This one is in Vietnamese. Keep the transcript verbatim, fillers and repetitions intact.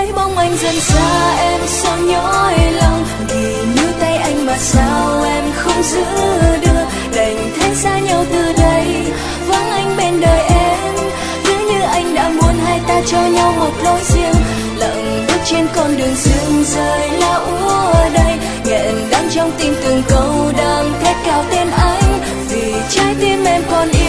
thấy bóng anh dần xa em sao nhói lòng, vì níu tay anh mà sao em không giữ được, đành thấy xa nhau từ đây vắng anh bên đời em. Cứ như anh đã muốn hai ta cho nhau một lối riêng, lặng bước trên con đường sương rơi lá úa đầy, nghẹn đắng trong tim từng câu đang thét cao tên anh, vì trái tim em còn yêu